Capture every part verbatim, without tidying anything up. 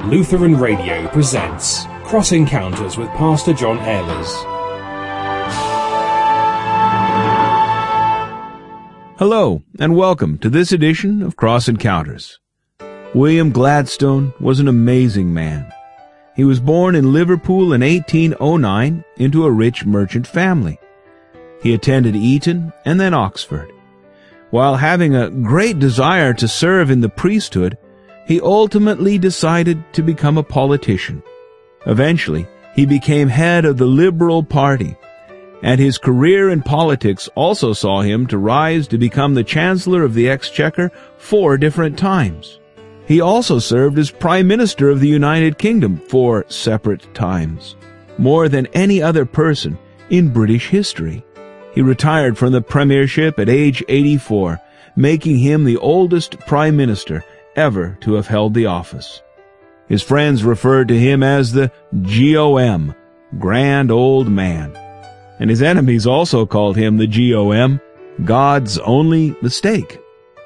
Lutheran Radio presents Cross Encounters with Pastor John Ehlers. Hello, and welcome to this edition of Cross Encounters. William Gladstone was an amazing man. He was born in Liverpool in eighteen oh nine into a rich merchant family. He attended Eton and then Oxford. While having a great desire to serve in the priesthood, he ultimately decided to become a politician. Eventually, he became head of the Liberal Party, and his career in politics also saw him to rise to become the Chancellor of the Exchequer four different times. He also served as Prime Minister of the United Kingdom four separate times, more than any other person in British history. He retired from the premiership at age eighty-four, making him the oldest Prime Minister ever to have held the office. His friends referred to him as the G O M, Grand Old Man, and his enemies also called him the G O M, God's Only Mistake.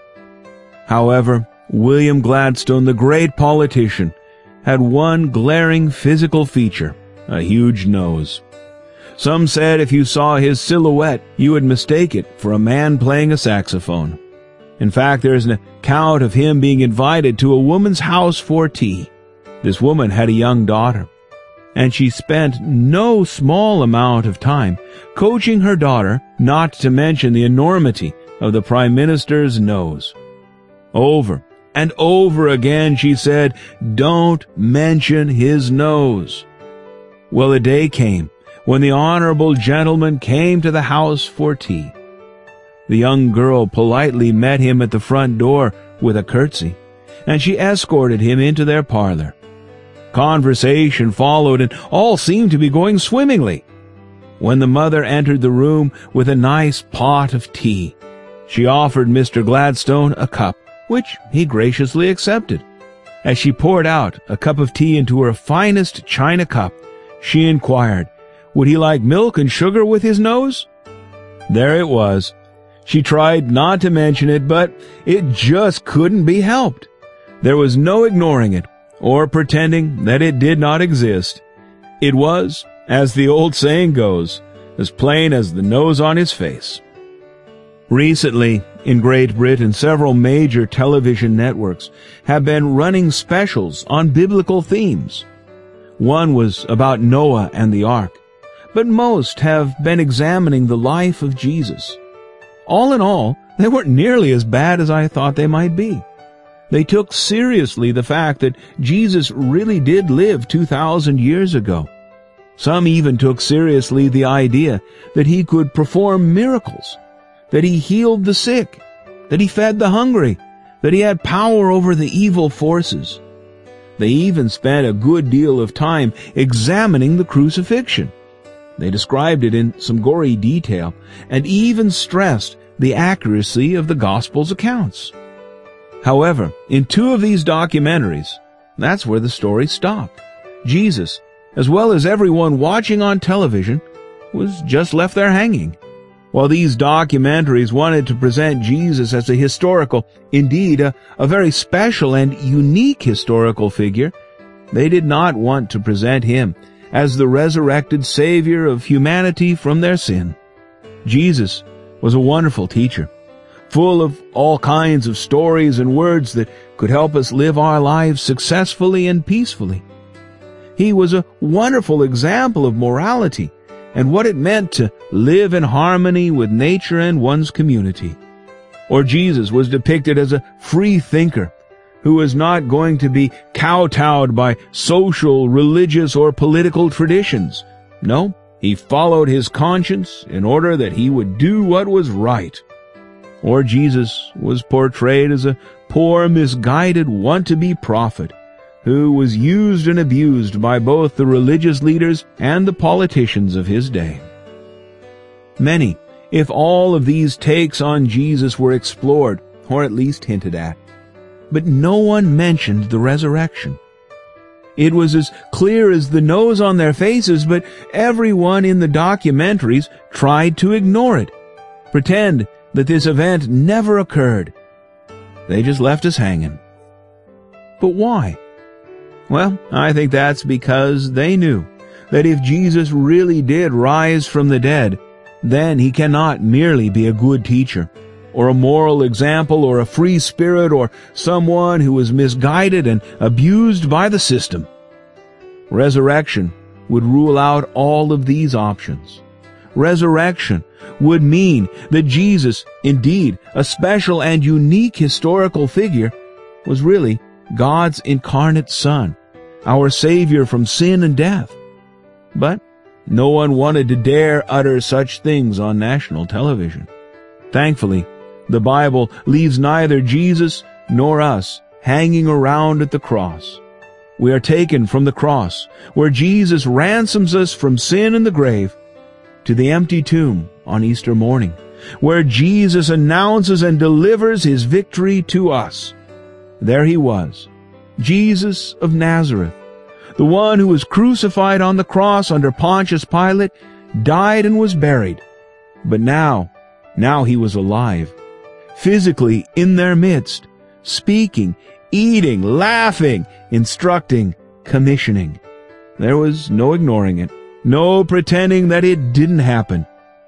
However, William Gladstone, the great politician, had one glaring physical feature, a huge nose. Some said if you saw his silhouette, you would mistake it for a man playing a saxophone. In fact, there is an account of him being invited to a woman's house for tea. This woman had a young daughter, and she spent no small amount of time coaching her daughter not to mention the enormity of the Prime Minister's nose. Over and over again she said, "Don't mention his nose." Well, a day came when the honorable gentleman came to the house for tea. The young girl politely met him at the front door with a curtsy, and she escorted him into their parlor. Conversation followed, and all seemed to be going swimmingly. When the mother entered the room with a nice pot of tea, she offered Mister Gladstone a cup, which he graciously accepted. As she poured out a cup of tea into her finest china cup, she inquired, would he like milk and sugar with his nose? There it was. She tried not to mention it, but it just couldn't be helped. There was no ignoring it or pretending that it did not exist. It was, as the old saying goes, as plain as the nose on his face. Recently, in Great Britain, several major television networks have been running specials on biblical themes. One was about Noah and the ark, but most have been examining the life of Jesus. All in all, they weren't nearly as bad as I thought they might be. They took seriously the fact that Jesus really did live two thousand years ago. Some even took seriously the idea that he could perform miracles, that he healed the sick, that he fed the hungry, that he had power over the evil forces. They even spent a good deal of time examining the crucifixion. They described it in some gory detail and even stressed the accuracy of the Gospel's accounts. However, in two of these documentaries, that's where the story stopped. Jesus, as well as everyone watching on television, was just left there hanging. While these documentaries wanted to present Jesus as a historical, indeed a, a very special and unique historical figure, they did not want to present him as the resurrected Savior of humanity from their sin. Jesus was a wonderful teacher, full of all kinds of stories and words that could help us live our lives successfully and peacefully. He was a wonderful example of morality and what it meant to live in harmony with nature and one's community. Or Jesus was depicted as a free thinker who was not going to be kowtowed by social, religious, or political traditions. No, he followed his conscience in order that he would do what was right. Or Jesus was portrayed as a poor, misguided, want-to-be prophet who was used and abused by both the religious leaders and the politicians of his day. Many, if all of these takes on Jesus were explored, or at least hinted at, but no one mentioned the resurrection. It was as clear as the nose on their faces, but everyone in the documentaries tried to ignore it, pretend that this event never occurred. They just left us hanging. But why? Well, I think that's because they knew that if Jesus really did rise from the dead, then he cannot merely be a good teacher, or a moral example, or a free spirit, or someone who was misguided and abused by the system. Resurrection would rule out all of these options. Resurrection would mean that Jesus, indeed a special and unique historical figure, was really God's incarnate Son, our Savior from sin and death. But no one wanted to dare utter such things on national television. Thankfully, the Bible leaves neither Jesus nor us hanging around at the cross. We are taken from the cross, where Jesus ransoms us from sin and the grave, to the empty tomb on Easter morning, where Jesus announces and delivers his victory to us. There he was, Jesus of Nazareth, the one who was crucified on the cross under Pontius Pilate, died and was buried. But now, now he was alive, physically in their midst, speaking, eating, laughing, instructing, commissioning. There was no ignoring it, no pretending that it didn't happen.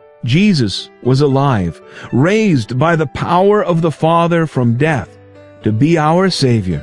Jesus was alive, raised by the power of the Father from death to be our Savior.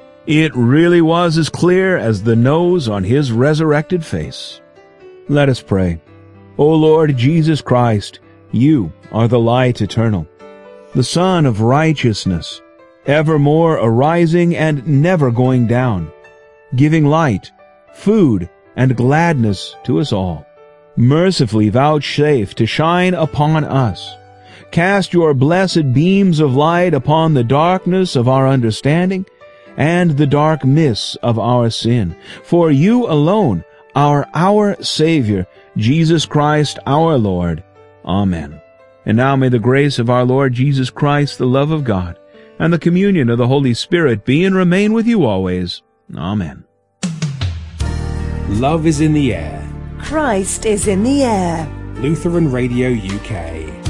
It really was as clear as the nose on his resurrected face. Let us pray. O Lord Jesus Christ, you are the light eternal, the Sun of righteousness, evermore arising and never going down, giving light, food, and gladness to us all. Mercifully vouchsafe to shine upon us. Cast your blessed beams of light upon the darkness of our understanding and the dark mists of our sin. For you alone are our Savior, Jesus Christ our Lord. Amen. And now may the grace of our Lord Jesus Christ, the love of God, and the communion of the Holy Spirit be and remain with you always. Amen. Love is in the air. Christ is in the air. Lutheran Radio U K.